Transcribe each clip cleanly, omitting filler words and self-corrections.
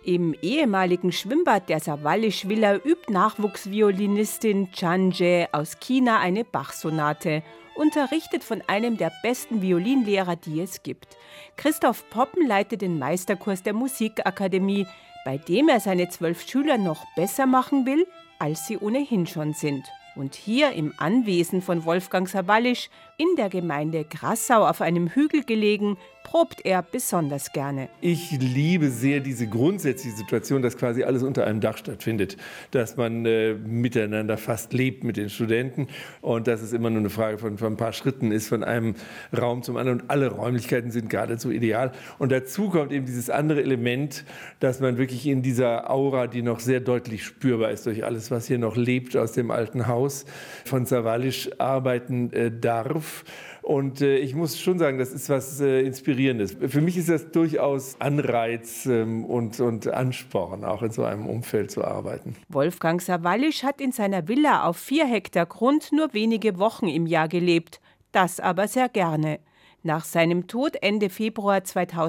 Im ehemaligen Schwimmbad der Sawallisch-Villa übt Nachwuchsviolinistin Chan Jae aus China eine Bach-Sonate, unterrichtet von einem der besten Violinlehrer, die es gibt. Christoph Poppen leitet den Meisterkurs der Musikakademie, bei dem er seine 12 Schüler noch besser machen will, als sie ohnehin schon sind. Und hier im Anwesen von Wolfgang Sawallisch, in der Gemeinde Grassau auf einem Hügel gelegen, probt er besonders gerne. Ich liebe sehr diese grundsätzliche Situation, dass quasi alles unter einem Dach stattfindet, dass man miteinander fast lebt mit den Studenten und dass es immer nur eine Frage von ein paar Schritten ist, von einem Raum zum anderen und alle Räumlichkeiten sind geradezu ideal. Und dazu kommt eben dieses andere Element, dass man wirklich in dieser Aura, die noch sehr deutlich spürbar ist durch alles, was hier noch lebt aus dem alten Haus von Sawallisch, arbeiten darf. Und ich muss schon sagen, das ist was Inspirierendes. Für mich ist das durchaus Anreiz und Ansporn, auch in so einem Umfeld zu arbeiten. Wolfgang Sawallisch hat in seiner Villa auf 4 Hektar Grund nur wenige Wochen im Jahr gelebt. Das aber sehr gerne. Nach seinem Tod Ende Februar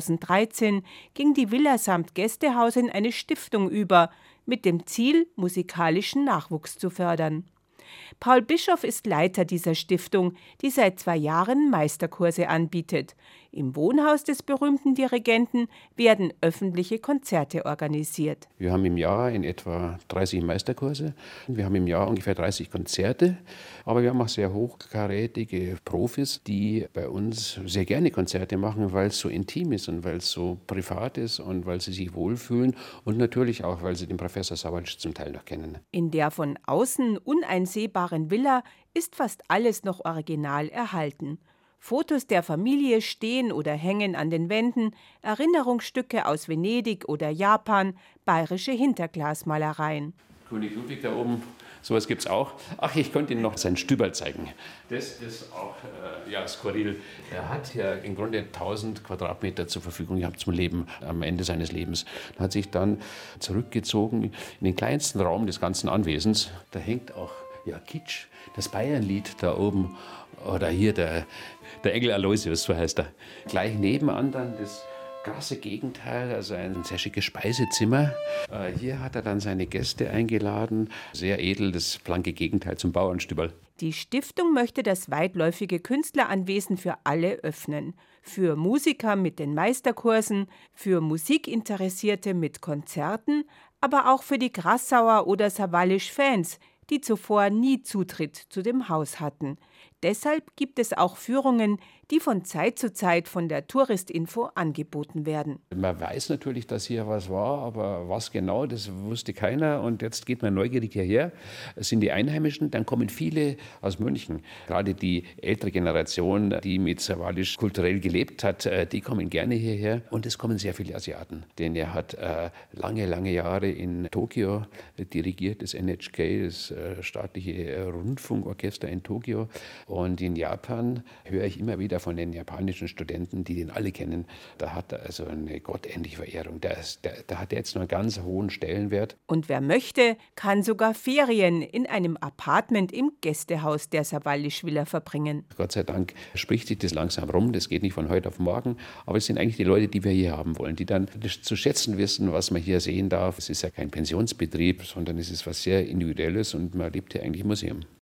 2013 ging die Villa samt Gästehaus in eine Stiftung über, mit dem Ziel, musikalischen Nachwuchs zu fördern. Paul Bischoff ist Leiter dieser Stiftung, die seit 2 Jahren Meisterkurse anbietet. Im Wohnhaus des berühmten Dirigenten werden öffentliche Konzerte organisiert. Wir haben im Jahr in etwa 30 Meisterkurse. Wir haben im Jahr ungefähr 30 Konzerte. Aber wir haben auch sehr hochkarätige Profis, die bei uns sehr gerne Konzerte machen, weil es so intim ist und weil es so privat ist und weil sie sich wohlfühlen. Und natürlich auch, weil sie den Professor Sawallisch zum Teil noch kennen. In der von außen uneinsehbaren Villa ist fast alles noch original erhalten. Fotos der Familie stehen oder hängen an den Wänden, Erinnerungsstücke aus Venedig oder Japan, bayerische Hinterglasmalereien. König Ludwig da oben, sowas gibt es auch. Ach, ich könnte Ihnen noch sein Stüberl zeigen. Das ist auch skurril. Er hat ja im Grunde 1000 Quadratmeter zur Verfügung gehabt zum Leben am Ende seines Lebens. Er hat sich dann zurückgezogen in den kleinsten Raum des ganzen Anwesens. Da hängt auch Kitsch, das Bayernlied da oben. Oder hier der Engel Aloysius, so heißt er. Gleich nebenan dann das krasse Gegenteil, also ein sehr schickes Speisezimmer. Hier hat er dann seine Gäste eingeladen. Sehr edel, das blanke Gegenteil zum Bauernstüberl. Die Stiftung möchte das weitläufige Künstleranwesen für alle öffnen. Für Musiker mit den Meisterkursen, für Musikinteressierte mit Konzerten, aber auch für die Grassauer oder Sawallisch-Fans, die zuvor nie Zutritt zu dem Haus hatten. Deshalb gibt es auch Führungen, die von Zeit zu Zeit von der Touristinfo angeboten werden. Man weiß natürlich, dass hier was war, aber was genau, das wusste keiner. Und jetzt geht man neugierig hierher. Es sind die Einheimischen, dann kommen viele aus München. Gerade die ältere Generation, die mit Sawallisch kulturell gelebt hat, die kommen gerne hierher. Und es kommen sehr viele Asiaten. Denn er hat lange Jahre in Tokio dirigiert, das NHK, das staatliche Rundfunkorchester in Tokio. Und in Japan höre ich immer wieder von den japanischen Studenten, die den alle kennen, da hat er also eine gottähnliche Verehrung. Da hat er jetzt noch einen ganz hohen Stellenwert. Und wer möchte, kann sogar Ferien in einem Apartment im Gästehaus der Sawallisch-Villa verbringen. Gott sei Dank spricht sich das langsam rum, das geht nicht von heute auf morgen, aber es sind eigentlich die Leute, die wir hier haben wollen, die dann zu schätzen wissen, was man hier sehen darf. Es ist ja kein Pensionsbetrieb, sondern es ist was sehr Individuelles und man lebt hier eigentlich im Museum.